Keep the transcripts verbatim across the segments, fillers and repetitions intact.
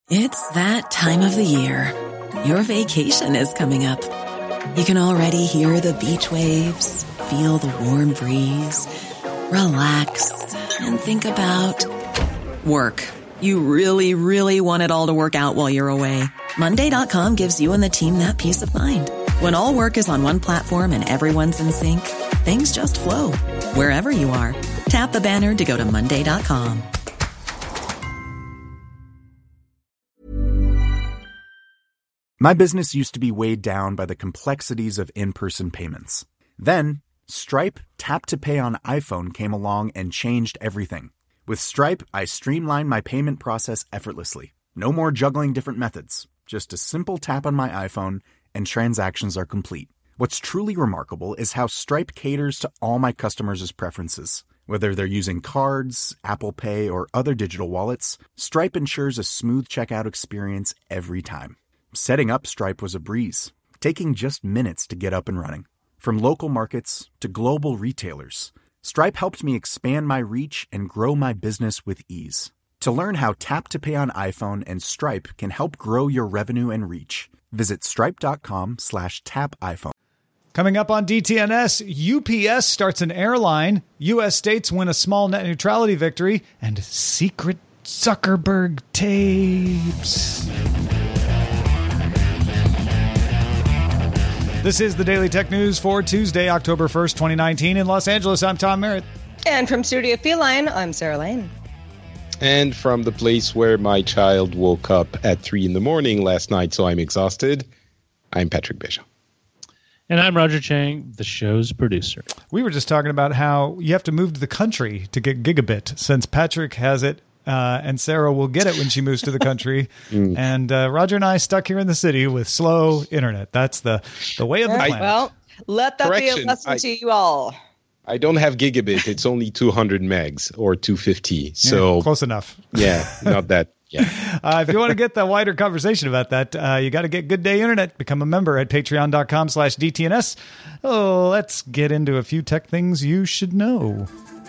It's that time of the year. Your vacation is coming up. You can already hear the beach waves, feel the warm breeze, relax, and think about work. You really, really want it all to work out while you're away. Monday dot com gives you and the team that peace of mind. When all work is on one platform and everyone's in sync, things just flow. Wherever you are, tap the banner to go to Monday dot com. My business used to be weighed down by the complexities of in-person payments. Then, Stripe Tap to Pay on iPhone came along and changed everything. With Stripe, I streamlined my payment process effortlessly. No more juggling different methods. Just a simple tap on my iPhone and transactions are complete. What's truly remarkable is how Stripe caters to all my customers' preferences. Whether they're using cards, Apple Pay, or other digital wallets, Stripe ensures a smooth checkout experience every time. Setting up Stripe was a breeze, taking just minutes to get up and running. From local markets to global retailers, Stripe helped me expand my reach and grow my business with ease. To learn how Tap to Pay on iPhone and Stripe can help grow your revenue and reach, visit stripe.com slash tap iPhone. Coming up on D T N S, U P S starts an airline, U S states win a small net neutrality victory, and secret Zuckerberg tapes. This is the Daily Tech News for Tuesday, October first, twenty nineteen. In Los Angeles, I'm Tom Merritt. And from Studio Feline, I'm Sarah Lane. And from the place where my child woke up at three in the morning last night, so I'm exhausted, I'm Patrick Bishop. And I'm Roger Chang, the show's producer. We were just talking about how you have to move to the country to get gigabit, since Patrick has it, uh, and Sarah will get it when she moves to the country. mm. And uh, Roger and I stuck here in the city with slow internet. That's the, the way of the I, planet. Well, let that Correction, be a lesson I, to you all. I don't have gigabit. It's only two hundred megs or two fifty. So yeah, close enough. Yeah, not that. Yeah. uh, if you want to get the wider conversation about that, uh, you got to get Good Day Internet. Become a member at patreon.com slash DTNS. Oh, let's get into a few tech things you should know.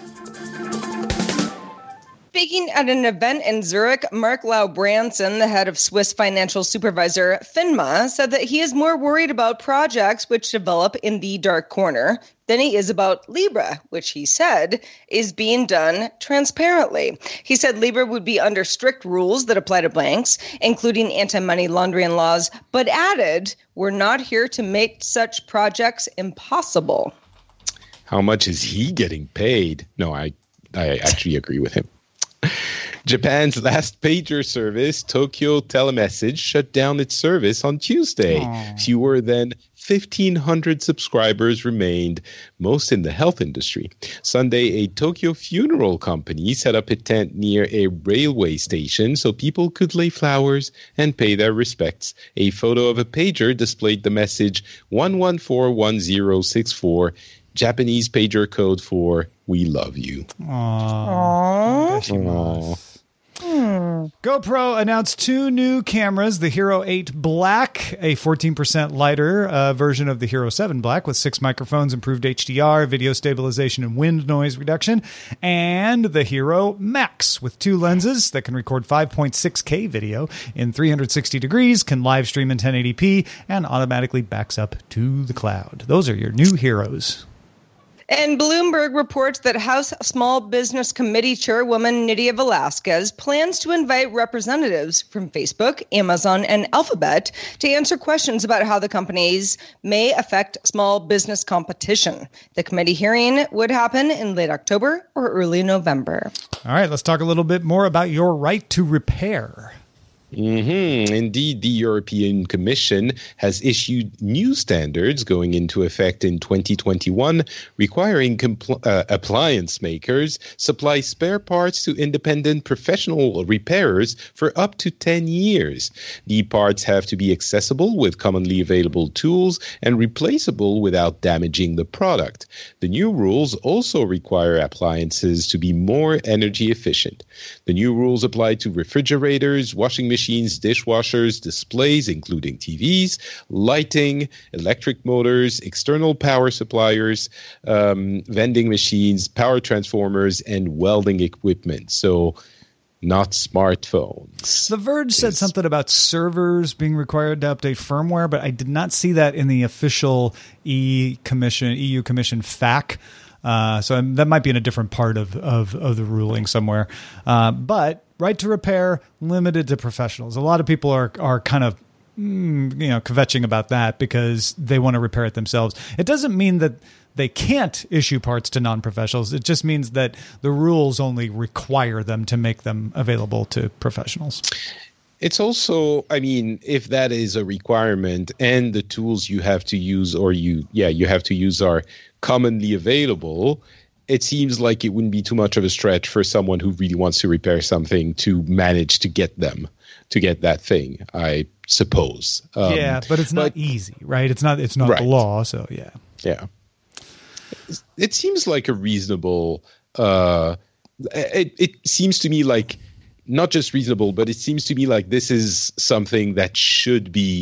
Speaking at an event in Zurich, Mark Lau-Branson, the head of Swiss financial supervisor FINMA, said that he is more worried about projects which develop in the dark corner than he is about Libra, which he said is being done transparently. He said Libra would be under strict rules that apply to banks, including anti-money laundering laws, but added, we're not here to make such projects impossible. How much is he getting paid? No, I, I actually agree with him. Japan's last pager service, Tokyo Telemessage, shut down its service on Tuesday. Aww. Fewer than fifteen hundred subscribers remained, most in the health industry. Sunday, a Tokyo funeral company set up a tent near a railway station so people could lay flowers and pay their respects. A photo of a pager displayed the message one one four one zero six four, Japanese pager code for "We love you." Aww. Aww. Hmm. GoPro announced two new cameras, the Hero eight Black, a fourteen percent lighter uh, version of the Hero seven Black with six microphones, improved H D R, video stabilization, and wind noise reduction, and the Hero Max with two lenses that can record five point six K video in three hundred sixty degrees, can live stream in ten eighty p, and automatically backs up to the cloud. Those are your new heroes. And Bloomberg reports that House Small Business Committee Chairwoman Nydia Velasquez plans to invite representatives from Facebook, Amazon, and Alphabet to answer questions about how the companies may affect small business competition. The committee hearing would happen in late October or early November. All right, let's talk a little bit more about your right to repair. Mm-hmm. Indeed, the European Commission has issued new standards going into effect in twenty twenty-one, requiring compl- uh, appliance makers supply spare parts to independent professional repairers for up to ten years. The parts have to be accessible with commonly available tools and replaceable without damaging the product. The new rules also require appliances to be more energy efficient. The new rules apply to refrigerators, washing machines, machines, dishwashers, displays, including T Vs, lighting, electric motors, external power suppliers, um, vending machines, power transformers, and welding equipment. So not smartphones. The Verge said It's- something about servers being required to update firmware, but I did not see that in the official E Commission, E U Commission F A Q. Uh, so that might be in a different part of, of, of the ruling somewhere. Uh, but right to repair, limited to professionals. A lot of people are are kind of mm, you know kvetching about that because they want to repair it themselves. It doesn't mean that they can't issue parts to non-professionals. It just means that the rules only require them to make them available to professionals. It's also, I mean, if that is a requirement and the tools you have to use or you, yeah, you have to use are commonly available, it seems like it wouldn't be too much of a stretch for someone who really wants to repair something to manage to get them, to get that thing, I suppose. Um, yeah, but it's not but, easy, right? It's not, it's not Right. the law. So yeah. Yeah. It seems like a reasonable, uh, it, it seems to me like, not just reasonable, but it seems to me like this is something that should be,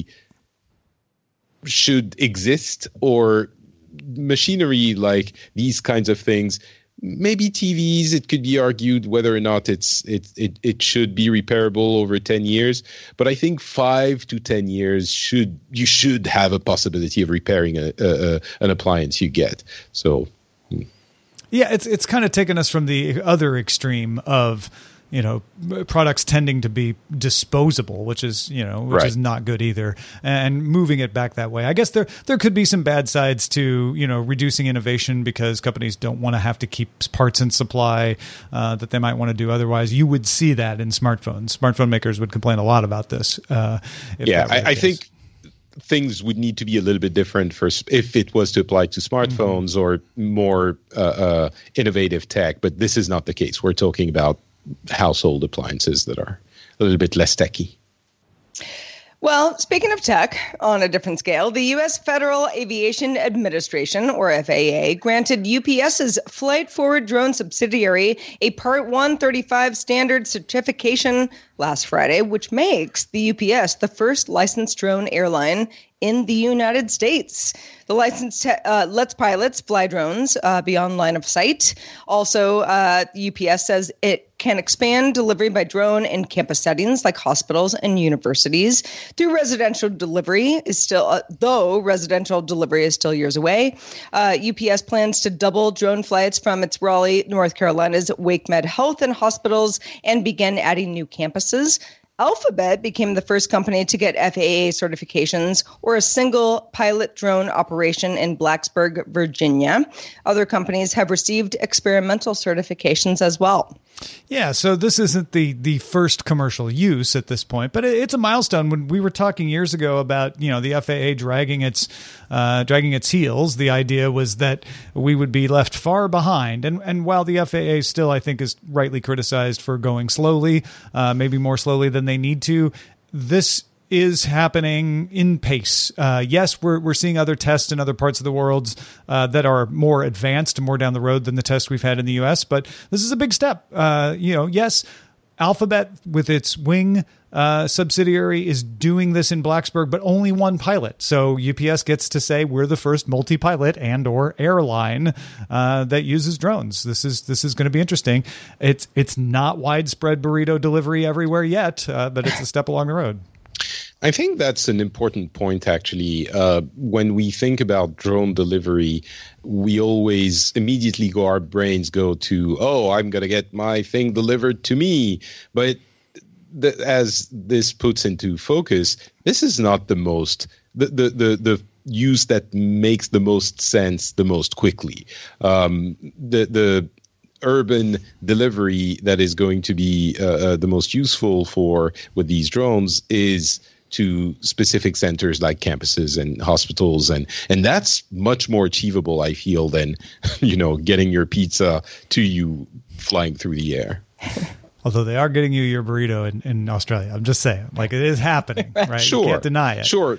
should exist, or machinery like these kinds of things. Maybe T Vs, it could be argued whether or not it's it it it should be repairable over ten years. But I think five to ten years should you should have a possibility of repairing a, a, a an appliance you get. So, Yeah, it's it's kind of taken us from the other extreme of, you know, products tending to be disposable, which is, you know, which Right. is not good either, and moving it back that way. I guess there there could be some bad sides to, you know, reducing innovation because companies don't want to have to keep parts in supply uh, that they might want to do otherwise. You would see that in smartphones. Smartphone makers would complain a lot about this. Uh, if yeah, that were the I, I case. think things would need to be a little bit different for s- if it was to apply to smartphones or more uh, uh, innovative tech. But this is not the case. We're talking about household appliances that are a little bit less techy. Well, speaking of tech, on a different scale, the U S Federal Aviation Administration, or F A A, granted U P S's Flight Forward Drone subsidiary a Part one thirty-five standard certification last Friday, which makes the U P S the first licensed drone airline in the United States. The license te- uh, lets pilots fly drones uh, beyond line of sight. Also, uh, U P S says it can expand delivery by drone in campus settings like hospitals and universities. Through residential delivery is still, uh, though residential delivery is still years away. Uh, U P S plans to double drone flights from its Raleigh, North Carolina's WakeMed Health and hospitals and begin adding new campuses. Alphabet became the first company to get F A A certifications or a single pilot drone operation in Blacksburg, Virginia. Other companies have received experimental certifications as well. Yeah, so this isn't the the first commercial use at this point, but it, it's a milestone. When we were talking years ago about, you know, the F A A dragging its uh, dragging its heels, the idea was that we would be left far behind. And and while the F A A still, I think, is rightly criticized for going slowly, uh, maybe more slowly than they need to, this is happening in pace. Uh, yes, we're we're seeing other tests in other parts of the world uh, that are more advanced, more down the road than the tests we've had in the U S. But this is a big step. Uh, you know, yes, Alphabet with its Wing uh, subsidiary is doing this in Blacksburg, but only one pilot. So U P S gets to say we're the first multi-pilot and or airline uh, that uses drones. This is this is going to be interesting. It's it's not widespread burrito delivery everywhere yet, uh, but it's a step along the road. I think that's an important point, actually. Uh, when we think about drone delivery, we always immediately go, our brains go to, oh, I'm going to get my thing delivered to me. But th- as this puts into focus, this is not the most, the, the, the, the use that makes the most sense the most quickly. Um, the, the, urban delivery that is going to be uh, uh, the most useful for with these drones is to specific centers like campuses and hospitals, and and that's much more achievable, I feel, than, you know, getting your pizza to you flying through the air. Although they are getting you your burrito in, in Australia. I'm just saying, like, it is happening, right? Sure, You can't deny it. Sure.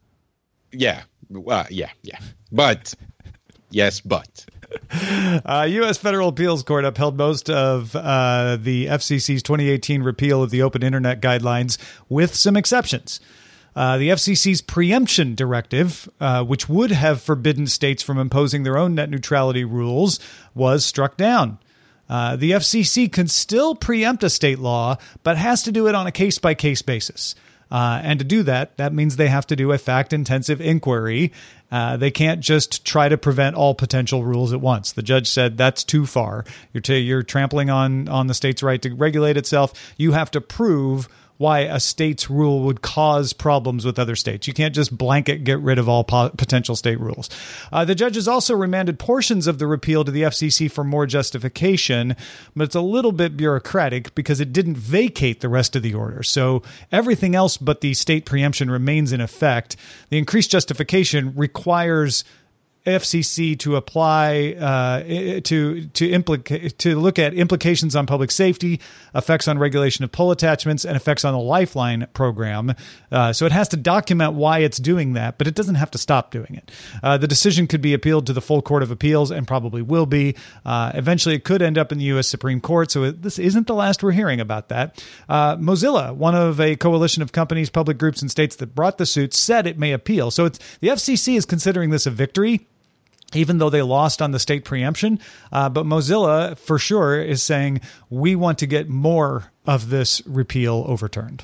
Yeah. Uh, yeah. Yeah. But yes, but. Uh, U S Federal Appeals Court upheld most of uh, the F C C's twenty eighteen repeal of the Open Internet Guidelines with some exceptions. Uh, the F C C's preemption directive, uh, which would have forbidden states from imposing their own net neutrality rules, was struck down. Uh, the F C C can still preempt a state law, but has to do it on a case-by-case basis. Uh, and to do that, that means they have to do a fact-intensive inquiry. Uh, they can't just try to prevent all potential rules at once. The judge said that's too far. You're, t- you're trampling on, on the state's right to regulate itself. You have to prove why a state's rule would cause problems with other states. You can't just blanket get rid of all po- potential state rules. Uh, the judges also remanded portions of the repeal to the F C C for more justification, but it's a little bit bureaucratic because it didn't vacate the rest of the order. So everything else but the state preemption remains in effect. The increased justification requires F C C to apply uh, to to implicate to look at implications on public safety, effects on regulation of pull attachments, and effects on the Lifeline program. Uh, so it has to document why it's doing that, but it doesn't have to stop doing it. Uh, the decision could be appealed to the full Court of Appeals and probably will be. Uh, eventually, it could end up in the U S Supreme Court. So it, this isn't the last we're hearing about that. Uh, Mozilla, one of a coalition of companies, public groups, and states that brought the suit, said it may appeal. So it's the F C C is considering this a victory, even though they lost on the state preemption. Uh, but Mozilla, for sure, is saying we want to get more of this repeal overturned.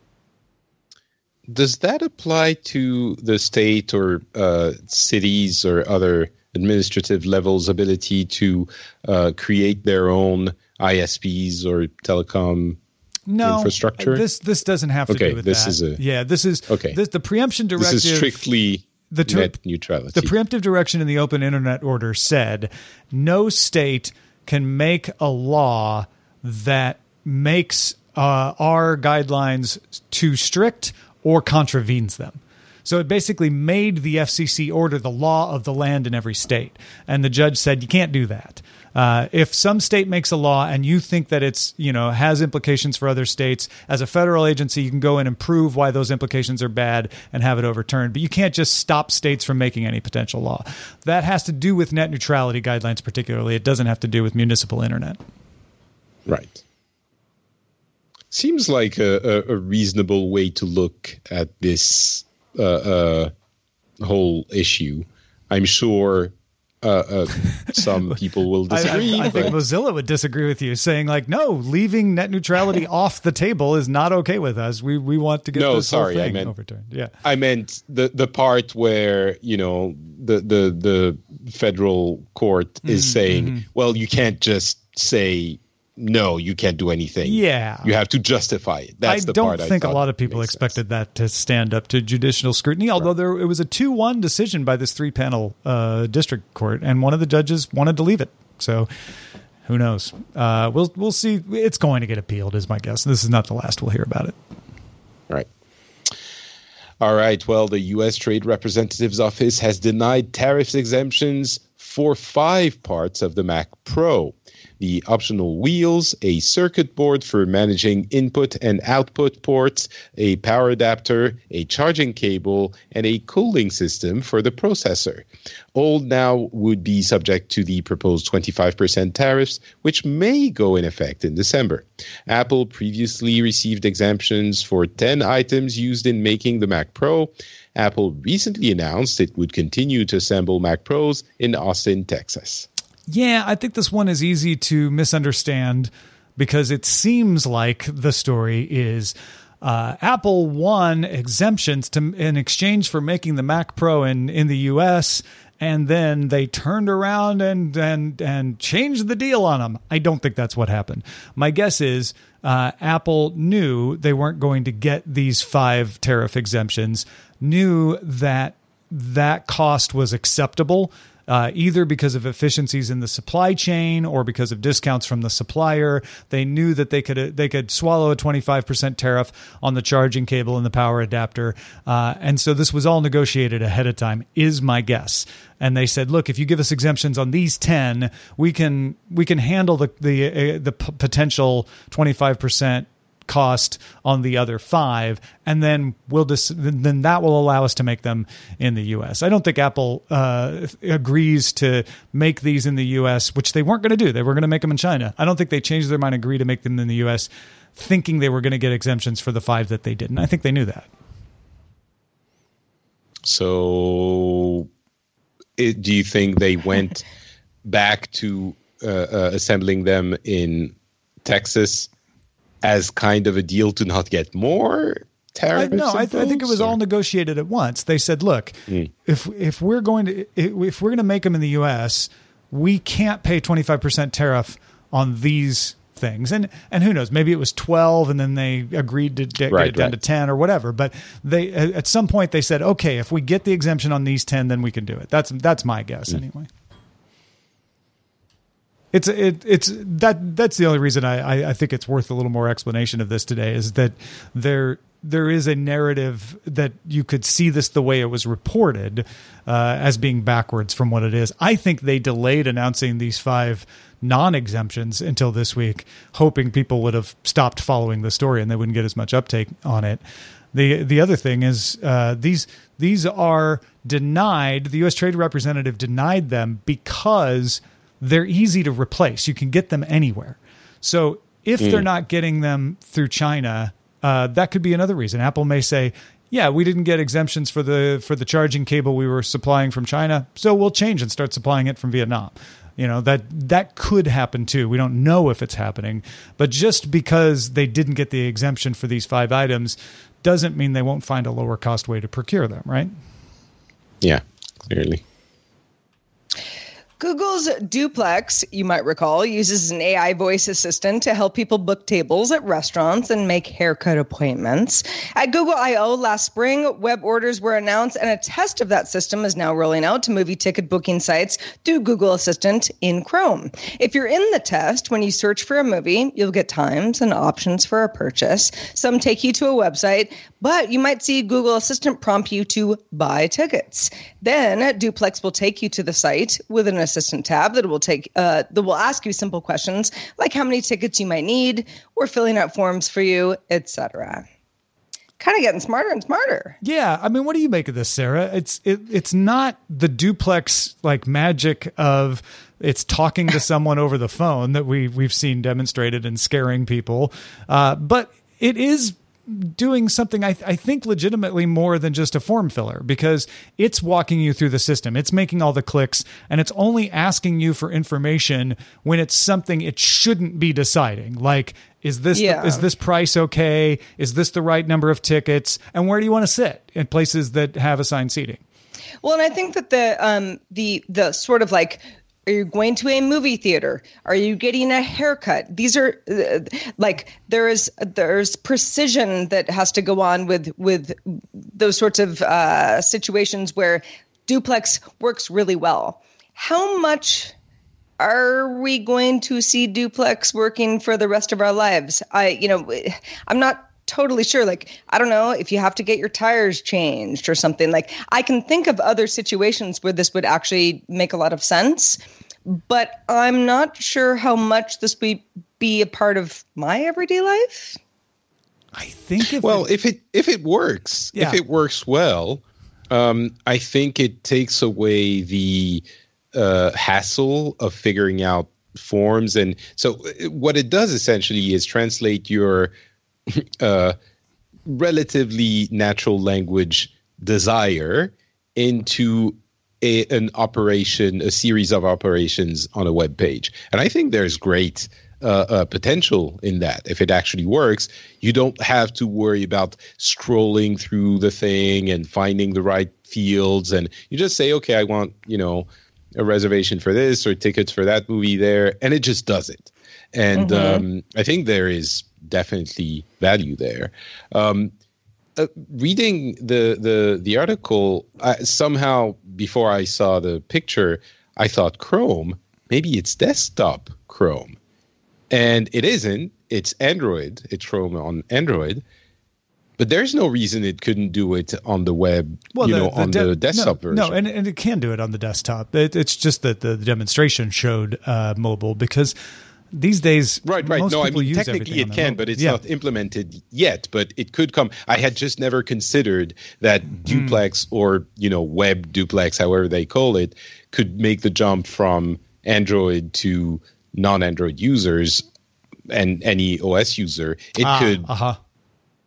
Does that apply to the state or uh, cities or other administrative levels' ability to uh, create their own I S Ps or telecom no, infrastructure? This this doesn't have to okay, do with this that. Is a, yeah, this is okay. This, the preemption directive. This is strictly The ter- net neutrality. The preemptive direction in the Open Internet Order said no state can make a law that makes uh, our guidelines too strict or contravenes them. So it basically made the F C C order the law of the land in every state. And the judge said you can't do that. Uh, if some state makes a law and you think that it's, you know, has implications for other states, as a federal agency, you can go in and prove why those implications are bad and have it overturned. But you can't just stop states from making any potential law. That has to do with net neutrality guidelines particularly. It doesn't have to do with municipal internet. Right. Seems like a, a, a reasonable way to look at this uh, uh, whole issue. I'm sure Uh, uh, some people will disagree. I, I, I think Mozilla would disagree with you, saying like, no, leaving net neutrality off the table is not okay with us. We we want to get no, this sorry, whole thing I meant, overturned. Yeah, I meant the the part where, you know, the the, the federal court is mm-hmm. saying, well, you can't just say, no, you can't do anything. Yeah. You have to justify it. That's I the don't part I think thought a lot of people expected sense. that to stand up to judicial scrutiny, although right. there it was a two one decision by this three-panel uh, district court, and one of the judges wanted to leave it. So who knows? Uh, we'll we'll see. It's going to get appealed, is my guess. This is not the last we'll hear about it. All right. All right. Well, the U S Trade Representative's Office has denied tariff exemptions for five parts of the Mac Pro. The optional wheels, a circuit board for managing input and output ports, a power adapter, a charging cable, and a cooling system for the processor. All now would be subject to the proposed twenty-five percent tariffs, which may go in effect in December. Apple previously received exemptions for ten items used in making the Mac Pro. Apple recently announced it would continue to assemble Mac Pros in Austin, Texas. Yeah, I think this one is easy to misunderstand because it seems like the story is uh, Apple won exemptions to, in exchange for making the Mac Pro in, in the U S, and then they turned around and, and, and changed the deal on them. I don't think that's what happened. My guess is uh, Apple knew they weren't going to get these five tariff exemptions, knew that that cost was acceptable, Uh, either because of efficiencies in the supply chain or because of discounts from the supplier. They knew that they could they could swallow a twenty-five percent tariff on the charging cable and the power adapter. Uh, and so this was all negotiated ahead of time, is my guess. And they said, look, if you give us exemptions on these ten, we can we can handle the the, uh, the p- potential twenty-five percent cost on the other five, and then we'll dis- then that will allow us to make them in the U S. I don't think Apple uh, agrees to make these in the U S, which they weren't going to do. They were going to make them in China. I don't think they changed their mind, agree to make them in the U S, thinking they were going to get exemptions for the five that they didn't. I think they knew that. So, it, do you think they went back to uh, uh, assembling them in Texas as kind of a deal to not get more tariffs? I, no, I, th- I think it was or? all negotiated at once. They said, "Look, mm. if if we're going to if we're going to make them in the U S, we can't pay twenty-five percent tariff on these things." And and who knows? Maybe it was twelve, and then they agreed to d- right, get it down right. to ten or whatever. But they at some point they said, "Okay, if we get the exemption on these ten, then we can do it." That's that's my guess mm. anyway. It's it, it's that that's the only reason I, I, I think it's worth a little more explanation of this today is that there there is a narrative that you could see this the way it was reported uh, as being backwards from what it is. I think they delayed announcing these five non-exemptions until this week, hoping people would have stopped following the story and they wouldn't get as much uptake on it. The the other thing is uh, these these are denied. The U S Trade Representative denied them because they're easy to replace. You can get them anywhere. So if mm. they're not getting them through China, uh, that could be another reason. Apple may say, yeah, we didn't get exemptions for the for the charging cable we were supplying from China, so we'll change and start supplying it from Vietnam. You know, that that could happen too. We don't know if it's happening. But just because they didn't get the exemption for these five items doesn't mean they won't find a lower cost way to procure them, right? Yeah, clearly. Google's Duplex, you might recall, uses an A I voice assistant to help people book tables at restaurants and make haircut appointments. At Google I O last spring, web orders were announced, and a test of that system is now rolling out to movie ticket booking sites through Google Assistant in Chrome. If you're in the test, when you search for a movie, you'll get times and options for a purchase. Some take you to a website, but you might see Google Assistant prompt you to buy tickets. Then Duplex will take you to the site with an assistant tab that will take uh, that will ask you simple questions like how many tickets you might need or filling out forms for you, et cetera. Kind of getting smarter and smarter. Yeah, I mean, what do you make of this, Sarah? It's it, it's not the Duplex like magic of it's talking to someone over the phone that we we've seen demonstrated and scaring people, uh, but it is doing something I, th- I think legitimately more than just a form filler, because it's walking you through the system. It's making all the clicks, and it's only asking you for information when it's something it shouldn't be deciding. Like, is this yeah. the, is this price okay? Is this the right number of tickets? And where do you want to sit in places that have assigned seating? Well, and I think that the um the the sort of like, are you going to a movie theater? Are you getting a haircut? These are uh, like there's there's precision that has to go on with with those sorts of uh, situations where Duplex works really well. How much are we going to see Duplex working for the rest of our lives? I you know I'm not totally sure. Like, I don't know if you have to get your tires changed or something. Like, I can think of other situations where this would actually make a lot of sense, but I'm not sure how much this would be a part of my everyday life. I think if well, it, if it if it works, yeah. if it works well, um, I think it takes away the uh, hassle of figuring out forms. And so what it does essentially is translate your uh, relatively natural language desire into a, an operation, a series of operations on a web page. And I think there's great uh, uh, potential in that. If it actually works, you don't have to worry about scrolling through the thing and finding the right fields. And you just say, okay, I want, you know, a reservation for this or tickets for that movie there. And it just does it. And mm-hmm. um, I think there is definitely value there. Um, uh, reading the the the article, I, somehow before I saw the picture, I thought Chrome, maybe it's desktop Chrome, and it isn't. It's Android. It's Chrome on Android. But there's no reason it couldn't do it on the web, well, you the, know, the on de- the desktop no, version. No, and, and it can do it on the desktop. It, it's just that the demonstration showed uh, mobile, because these days, right, right. most no, I people mean, use technically it on can, mobile. but it's yeah. not implemented yet. But it could come. I had just never considered that Duplex mm. or, you know, web Duplex, however they call it, could make the jump from Android to non-Android users and any O S user. It ah, could. Uh-huh.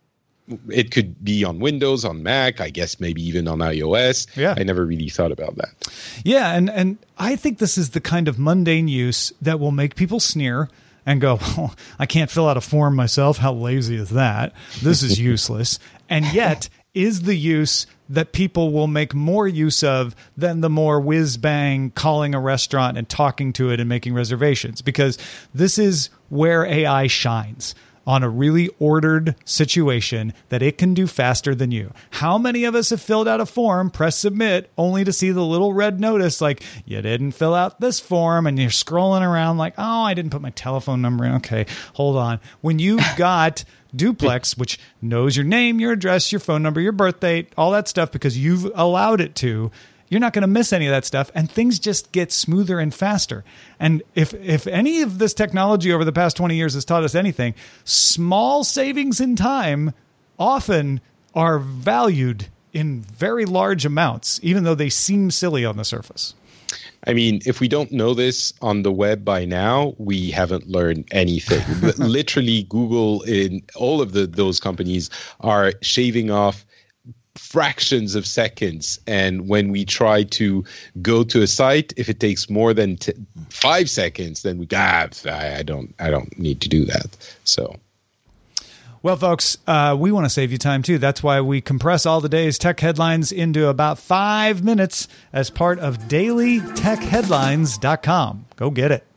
it could be on Windows, on Mac, I guess maybe even on iOS. Yeah. I never really thought about that. Yeah, and, and I think this is the kind of mundane use that will make people sneer and go, well, I can't fill out a form myself. How lazy is that? This is useless. And yet is the use that people will make more use of than the more whiz-bang calling a restaurant and talking to it and making reservations. Because this is where A I shines, on a really ordered situation that it can do faster than you. How many of us have filled out a form, press submit, only to see the little red notice like, you didn't fill out this form, and you're scrolling around like, oh, I didn't put my telephone number in. Okay, hold on. When you've got Duplex, which knows your name, your address, your phone number, your birth date, all that stuff because you've allowed it to, you're not going to miss any of that stuff, and things just get smoother and faster. And if if any of this technology over the past twenty years has taught us anything, small savings in time often are valued in very large amounts, even though they seem silly on the surface. I mean, if we don't know this on the web by now, we haven't learned anything. Literally, Google and all of the those companies are shaving off fractions of seconds, and when we try to go to a site, if it takes more than t- five seconds, then we ah, I, I don't I don't need to do that. So, well, folks, uh, we want to save you time too. That's why we compress all the day's tech headlines into about five minutes as part of daily tech headlines dot com. Go get it.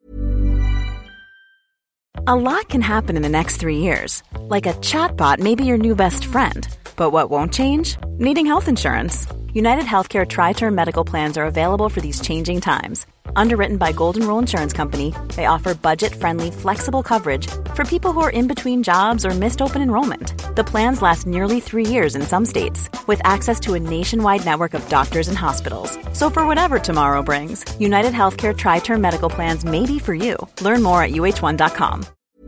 A lot can happen in the next three years, like a chatbot may be your new best friend. But what won't change? Needing health insurance. United Healthcare Tri-Term Medical Plans are available for these changing times. Underwritten by Golden Rule Insurance Company, they offer budget-friendly, flexible coverage for people who are in between jobs or missed open enrollment. The plans last nearly three years in some states, with access to a nationwide network of doctors and hospitals. So for whatever tomorrow brings, United Healthcare Tri-Term Medical Plans may be for you. Learn more at U H one dot com.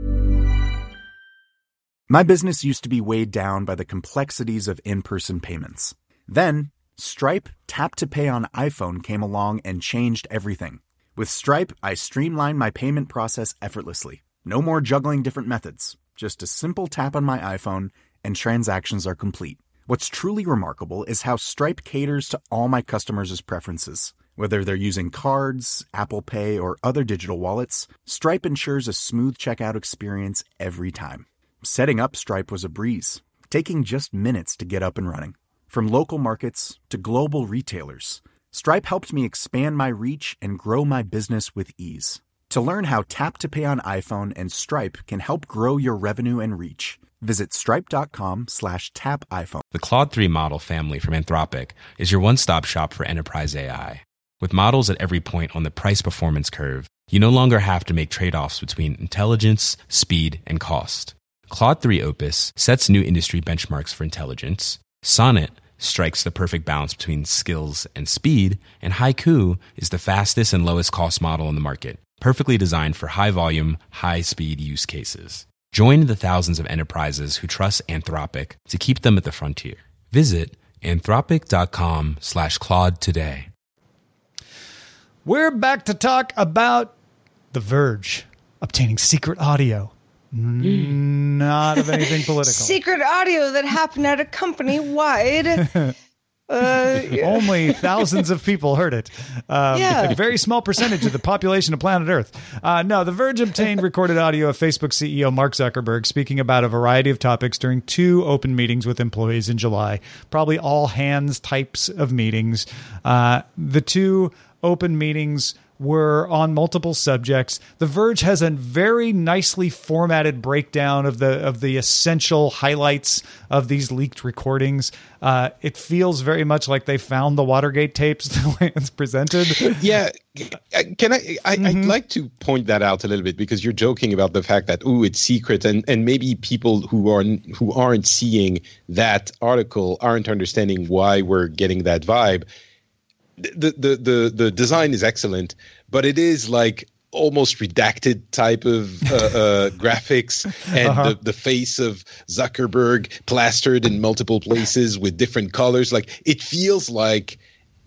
My business used to be weighed down by the complexities of in-person payments. Then, Stripe Tap to Pay on iPhone came along and changed everything. With Stripe, I streamlined my payment process effortlessly. No more juggling different methods. Just a simple tap on my iPhone, and transactions are complete. What's truly remarkable is how Stripe caters to all my customers' preferences. Whether they're using cards, Apple Pay, or other digital wallets, Stripe ensures a smooth checkout experience every time. Setting up Stripe was a breeze, taking just minutes to get up and running. From local markets to global retailers, Stripe helped me expand my reach and grow my business with ease. To learn how Tap to Pay on iPhone and Stripe can help grow your revenue and reach, visit stripe.com slash tap iPhone. The Claude three model family from Anthropic is your one-stop shop for enterprise A I. With models at every point on the price-performance curve, you no longer have to make trade-offs between intelligence, speed, and cost. Claude three Opus sets new industry benchmarks for intelligence. Sonnet strikes the perfect balance between skills and speed. And Haiku is the fastest and lowest cost model in the market, perfectly designed for high-volume, high-speed use cases. Join the thousands of enterprises who trust Anthropic to keep them at the frontier. Visit anthropic.com slash Claude today. We're back to talk about The Verge obtaining secret audio. Not of anything political. Secret audio that happened at a company wide. uh, yeah. Only thousands of people heard it. Um, yeah. A very small percentage of the population of planet Earth. Uh, no, The Verge obtained recorded audio of Facebook C E O Mark Zuckerberg speaking about a variety of topics during two open meetings with employees in July. Probably all hands types of meetings. Uh, the two open meetings were on multiple subjects. The Verge has a very nicely formatted breakdown of the of the essential highlights of these leaked recordings. Uh, it feels very much like they found the Watergate tapes the way it's presented. Yeah, can I? I Mm-hmm. I'd like to point that out a little bit because you're joking about the fact that ooh, it's secret, and and maybe people who are who aren't seeing that article aren't understanding why we're getting that vibe. The, the the the design is excellent, but it is like almost redacted type of uh, uh, graphics, and uh-huh. the, the face of Zuckerberg plastered in multiple places with different colors. Like it feels like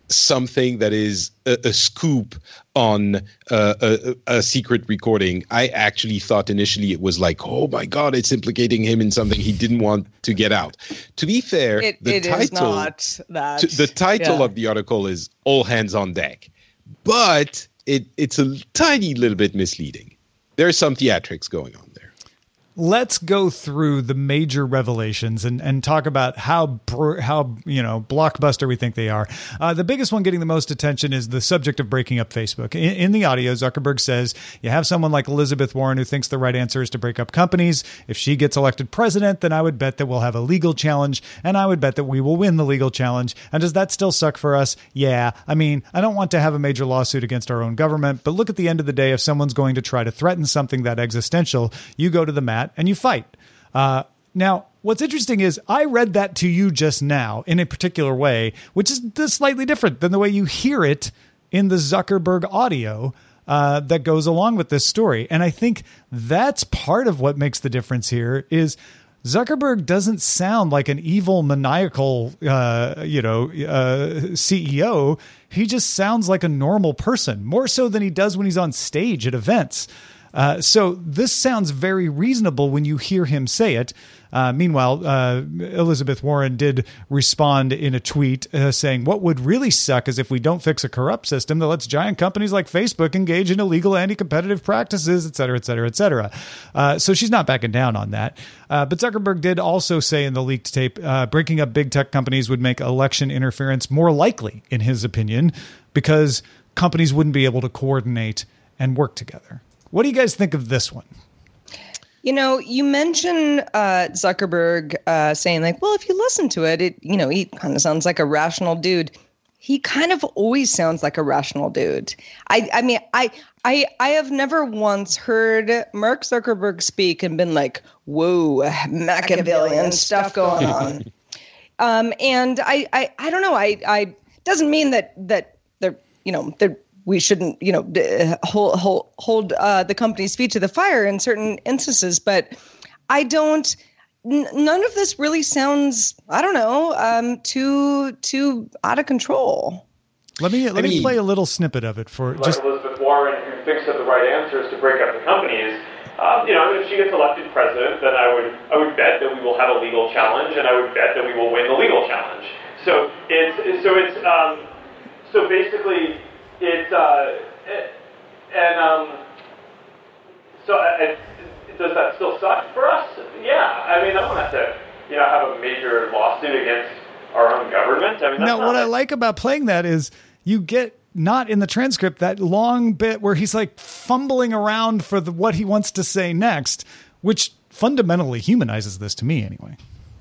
something that is a, a scoop on uh, a, a secret recording. I actually thought initially it was like, oh my God, it's implicating him in something he didn't want to get out. To be fair, it, the it title, is not that. To, the title yeah. of the article is All Hands on Deck, but it, it's a tiny little bit misleading. There's some theatrics going on there. Let's go through the major revelations and, and talk about how br- how you know blockbuster we think they are. Uh, the biggest one getting the most attention is the subject of breaking up Facebook. In, in the audio, Zuckerberg says you have someone like Elizabeth Warren who thinks the right answer is to break up companies. If she gets elected president, then I would bet that we'll have a legal challenge, and I would bet that we will win the legal challenge. And does that still suck for us? Yeah. I mean, I don't want to have a major lawsuit against our own government, but look at the end of the day, if someone's going to try to threaten something that existential, you go to the mat and you fight. Uh, now, what's interesting is I read that to you just now in a particular way, which is slightly different than the way you hear it in the Zuckerberg audio uh, that goes along with this story. And I think that's part of what makes the difference here is Zuckerberg doesn't sound like an evil, maniacal, uh, you know, uh, C E O. He just sounds like a normal person, more so than he does when he's on stage at events. Uh, so this sounds very reasonable when you hear him say it. Uh, meanwhile, uh, Elizabeth Warren did respond in a tweet uh, saying, what would really suck is if we don't fix a corrupt system that lets giant companies like Facebook engage in illegal anti-competitive practices, et cetera, et cetera, et cetera. Uh, so she's not backing down on that. Uh, but Zuckerberg did also say in the leaked tape, uh, breaking up big tech companies would make election interference more likely, in his opinion, because companies wouldn't be able to coordinate and work together. What do you guys think of this one? You know, you mentioned uh, Zuckerberg uh, saying like, well, if you listen to it, it, you know, he kind of sounds like a rational dude. He kind of always sounds like a rational dude. I, I mean, I, I, I have never once heard Mark Zuckerberg speak and been like, whoa, Machiavellian stuff going on. um, and I, I, I don't know. I, I doesn't mean that that they're, you know, they're. We shouldn't, you know, hold hold, hold uh, the company's feet to the fire in certain instances. But I don't. N- none of this really sounds, I don't know, um, too too out of control. Let me let I me mean, play a little snippet of it for like just Elizabeth Warren, who thinks that the right answer is to break up the companies. Um, you know, if she gets elected president, then I would I would bet that we will have a legal challenge, and I would bet that we will win the legal challenge. So it's so it's um, so basically. It, uh, it and um, so I, I, does that still suck for us? Yeah, I mean, I don't have to, you know, have a major lawsuit against our own government. I mean, that's now not what like, I like about playing that is you get not in the transcript that long bit where he's like fumbling around for the, what he wants to say next, which fundamentally humanizes this to me anyway.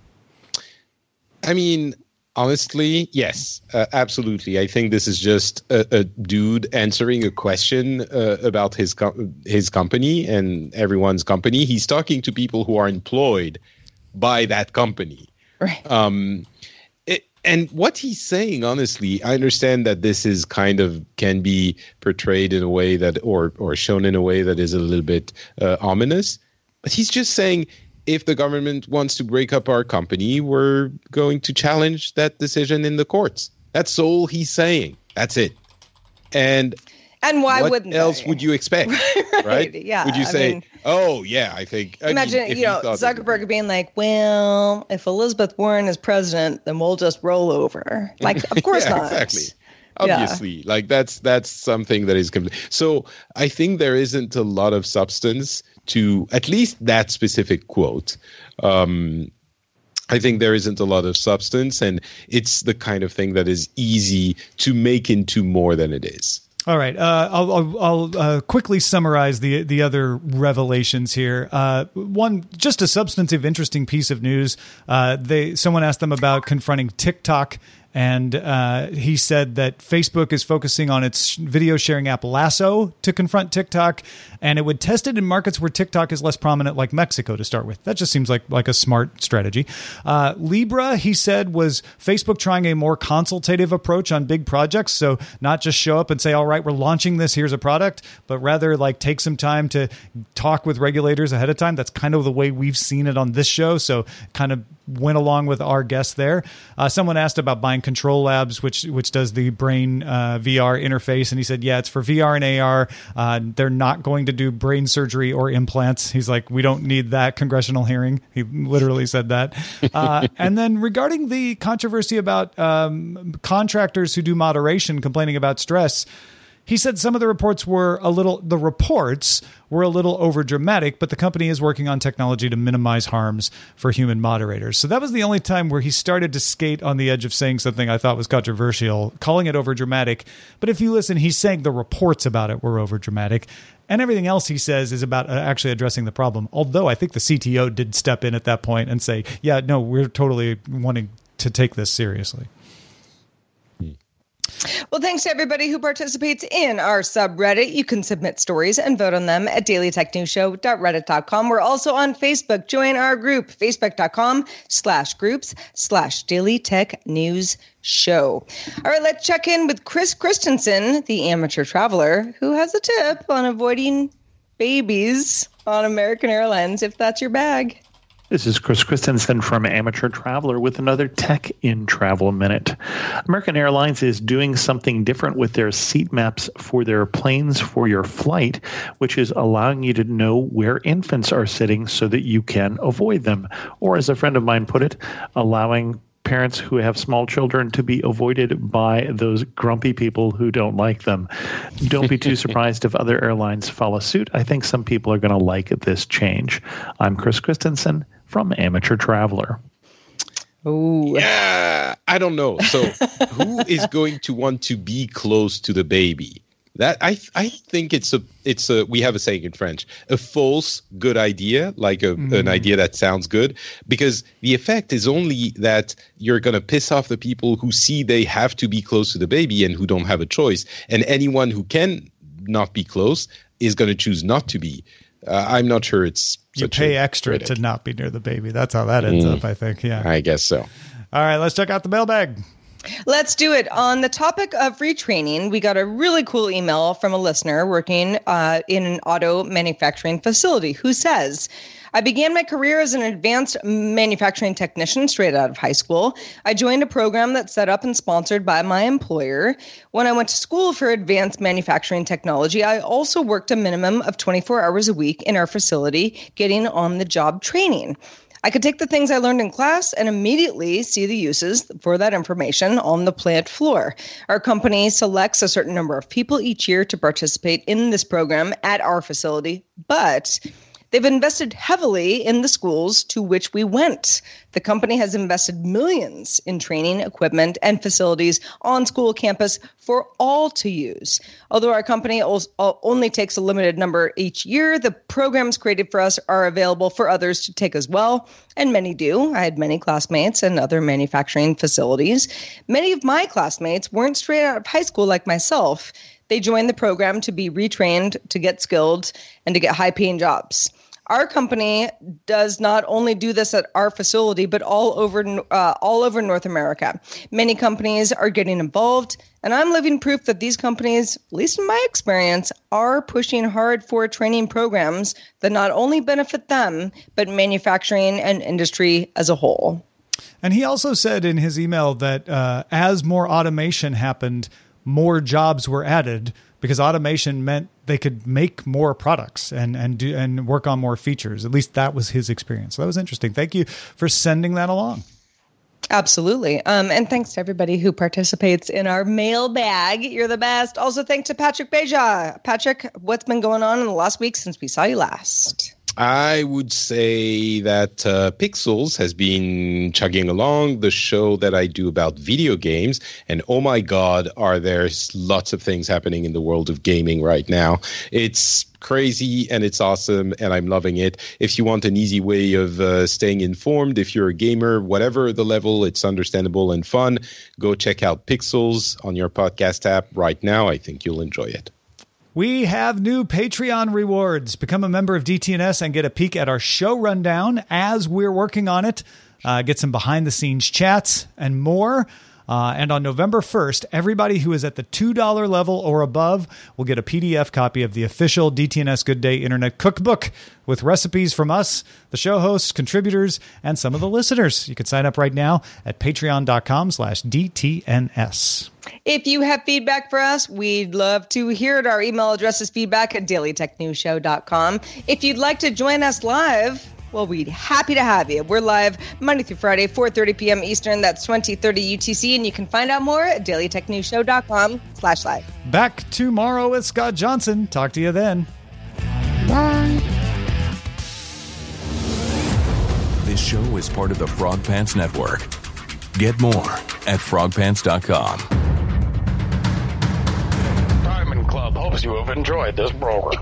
I mean, honestly, yes, uh, absolutely. I think this is just a, a dude answering a question uh, about his co- his company and everyone's company. He's talking to people who are employed by that company. Right. Um, it, and what he's saying, honestly, I understand that this is kind of can be portrayed in a way that, or or shown in a way that is a little bit uh, ominous. But he's just saying, if the government wants to break up our company, we're going to challenge that decision in the courts. That's all he's saying. That's it. And and why what wouldn't else they? would you expect? right. right? Yeah. Would you I say, mean, oh, yeah, I think. I imagine, mean, if you know, thought that- Zuckerberg being like, well, if Elizabeth Warren is president, then we'll just roll over. Like, of course yeah, not. Exactly. Yeah. Obviously, like that's that's something that is complete. So I think there isn't a lot of substance to at least that specific quote. Um, I think there isn't a lot of substance, and it's the kind of thing that is easy to make into more than it is. All right. Uh, I'll, I'll, I'll uh, quickly summarize the the other revelations here. Uh, one, just a substantive, interesting piece of news. Uh, they someone asked them about confronting TikTok. And uh, he said that Facebook is focusing on its video sharing app Lasso to confront TikTok, and it would test it in markets where TikTok is less prominent, like Mexico, to start with. That just seems like like a smart strategy. Uh, Libra, he said, was Facebook trying a more consultative approach on big projects, so not just show up and say, all right, we're launching this, here's a product, but rather like take some time to talk with regulators ahead of time. That's kind of the way we've seen it on this show, so kind of went along with our guest there. Uh, someone asked about buying Control Labs, which which does the brain uh, V R interface, and he said, yeah, it's for V R and A R. Uh, they're not going to do brain surgery or implants. He's like, we don't need that congressional hearing. He literally said that. Uh, and then regarding the controversy about um, contractors who do moderation complaining about stress, he said some of the reports were a little, the reports were a little over dramatic, but the company is working on technology to minimize harms for human moderators. So that was the only time where he started to skate on the edge of saying something I thought was controversial, calling it over dramatic. But if you listen, he's saying the reports about it were over dramatic, and everything else he says is about actually addressing the problem. Although I think the C T O did step in at that point and say, yeah, no, we're totally wanting to take this seriously. Well, thanks to everybody who participates in our subreddit. You can submit stories and vote on them at daily tech news show dot reddit dot com. We're also on Facebook. Join our group, facebook.com slash groups slash daily tech news show. All right, let's check in with Chris Christensen, the amateur traveler, who has a tip on avoiding babies on American Airlines, if that's your bag. This is Chris Christensen from Amateur Traveler with another Tech in Travel Minute. American Airlines is doing something different with their seat maps for their planes for your flight, which is allowing you to know where infants are sitting so that you can avoid them. Or, as a friend of mine put it, allowing parents who have small children to be avoided by those grumpy people who don't like them. Don't be too surprised if other airlines follow suit. I think some people are going to like this change. I'm Chris Christensen from Amateur Traveler. Oh, yeah, I don't know. So who is going to want to be close to the baby? That I I think it's a it's a we have a saying in French, a false good idea, like a, mm. an idea that sounds good, because the effect is only that you're going to piss off the people who see they have to be close to the baby and who don't have a choice, and anyone who can not be close is going to choose not to be. Uh, I'm not sure it's you pay extra critic. to not be near the baby. That's how that ends mm. up, I think. Yeah, I guess so. All right, let's check out the mailbag. Let's do it. On the topic of retraining, we got a really cool email from a listener working uh, in an auto manufacturing facility who says, I began my career as an advanced manufacturing technician straight out of high school. I joined a program that's set up and sponsored by my employer. When I went to school for advanced manufacturing technology, I also worked a minimum of twenty-four hours a week in our facility, getting on-the-job training. I could take the things I learned in class and immediately see the uses for that information on the plant floor. Our company selects a certain number of people each year to participate in this program at our facility, but they've invested heavily in the schools to which we went. The company has invested millions in training, equipment, and facilities on school campus for all to use. Although our company only takes a limited number each year, the programs created for us are available for others to take as well, and many do. I had many classmates in other manufacturing facilities. Many of my classmates weren't straight out of high school like myself. They joined the program to be retrained, to get skilled, and to get high-paying jobs. Our company does not only do this at our facility, but all over uh, all over North America. Many companies are getting involved, and I'm living proof that these companies, at least in my experience, are pushing hard for training programs that not only benefit them, but manufacturing and industry as a whole. And he also said in his email that uh, as more automation happened, more jobs were added, because automation meant they could make more products and and do and work on more features. At least that was his experience. So that was interesting. Thank you for sending that along. Absolutely. Um, and thanks to everybody who participates in our mailbag. You're the best. Also, thanks to Patrick Beja. Patrick, what's been going on in the last week since we saw you last? I would say that uh, Pixels has been chugging along, the show that I do about video games. And oh my God, are there lots of things happening in the world of gaming right now. It's crazy and it's awesome and I'm loving it. If you want an easy way of uh, staying informed, if you're a gamer, whatever the level, it's understandable and fun. Go check out Pixels on your podcast app right now. I think you'll enjoy it. We have new Patreon rewards. Become a member of D T N S and get a peek at our show rundown as we're working on it. Uh, get some behind-the-scenes chats and more. Uh, and on November first, everybody who is at the two dollars level or above will get a P D F copy of the official D T N S Good Day Internet Cookbook with recipes from us, the show hosts, contributors, and some of the listeners. You can sign up right now at patreon.com slash DTNS. If you have feedback for us, we'd love to hear it. Our email address is feedback at daily tech news show dot com. If you'd like to join us live, well, we'd happy to have you. We're live Monday through Friday, four thirty p.m. Eastern. That's twenty thirty U T C. And you can find out more at daily tech news show dot com slash live. Back tomorrow with Scott Johnson. Talk to you then. Bye. This show is part of the Frog Pants Network. Get more at frog pants dot com. Diamond Club hopes you have enjoyed this program.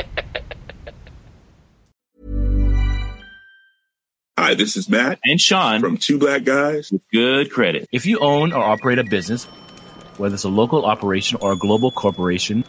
Hi, this is Matt and Sean from Two Black Guys with Good Credit. If you own or operate a business, whether it's a local operation or a global corporation,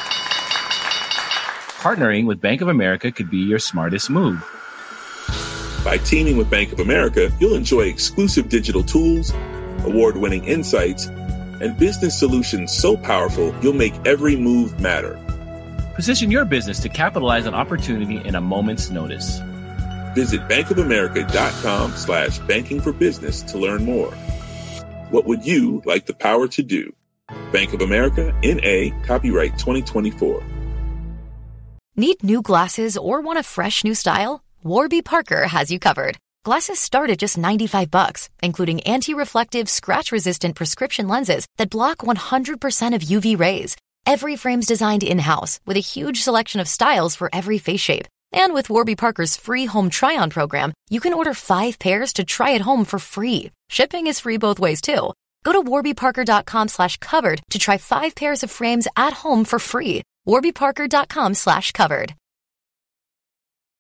partnering with Bank of America could be your smartest move. By teaming with Bank of America, you'll enjoy exclusive digital tools, award-winning insights, and business solutions so powerful you'll make every move matter. Position your business to capitalize on opportunity in a moment's notice. Visit bankofamerica.com slash banking for business to learn more. What would you like the power to do? Bank of America, N A, copyright twenty twenty-four. Need new glasses or want a fresh new style? Warby Parker has you covered. Glasses start at just ninety-five bucks, including anti-reflective, scratch-resistant prescription lenses that block one hundred percent of U V rays. Every frame's designed in-house with a huge selection of styles for every face shape. And with Warby Parker's free home try-on program, you can order five pairs to try at home for free. Shipping is free both ways, too. Go to warbyparker.com slash covered to try five pairs of frames at home for free. warbyparker.com slash covered.